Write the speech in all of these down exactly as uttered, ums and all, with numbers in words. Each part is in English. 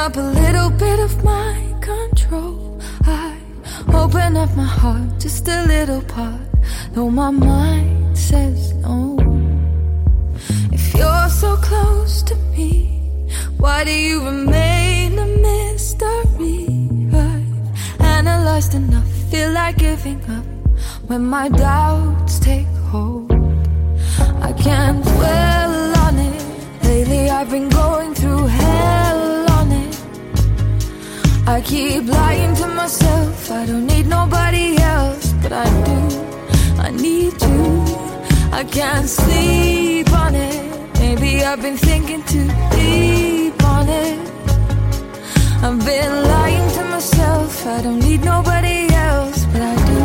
up a little bit of my control. I open up my heart, just a little part, though my mind says no. If you're so close to me, why do you remain a mystery? I've analyzed enough, feel like giving up when my doubts take hold. I can't dwell on it. Lately I've been going through hell on it. I keep lying to myself, I don't need nobody else, but I do, I need you. I can't sleep on it. Maybe I've been thinking too deep on it. I've been lying to myself, I don't need nobody else, but I do,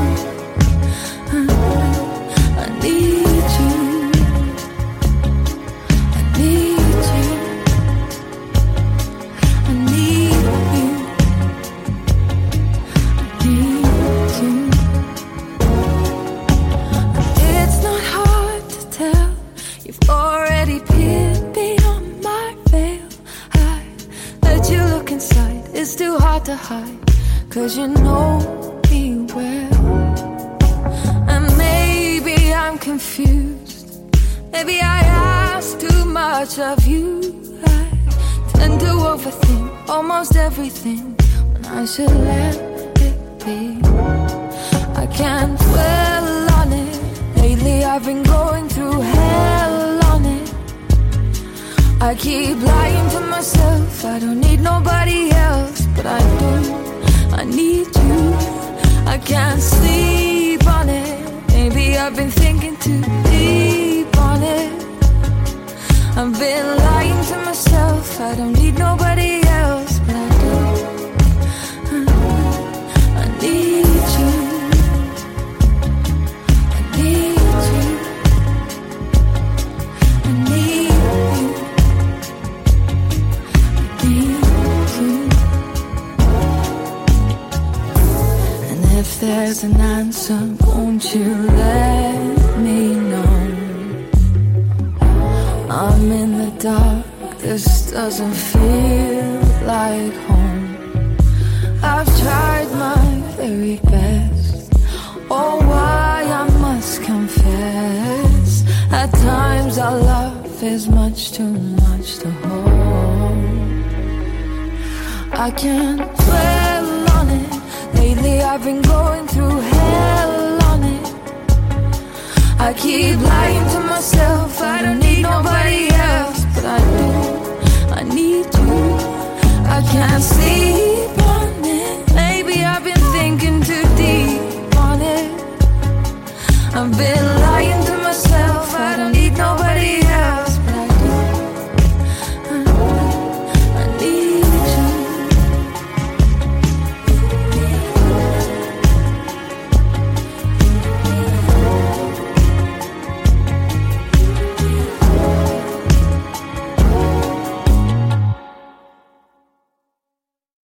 I need you. I need you. I need you. I need you. It's not hard to tell, you've already peered beyond my veil. I let you look inside, it's too hard to hide, 'cause you know me well. And maybe I'm confused, maybe I ask too much of you. I tend to overthink almost everything when I should let it be. I can't dwell on it. Lately I've been going through hell on it. I keep lying to myself, I don't need nobody else, but I do, I need you. I can't sleep on it. Maybe I've been thinking too deep on it. I've been lying to myself, I don't need nobody else, but I do, I need you. I need you. I need you. I need you. And if there's an answer, won't you let me know? I'm in the dark, this doesn't feel like home. I've tried my very best, oh why I must confess, at times our love is much too much to hold. I can't dwell on it. Lately I've been going through hell on it. I keep lying to myself, I don't need nobody else, but I do, I need you. I can't sleep on it. Maybe I've been thinking too deep on it. I've been lying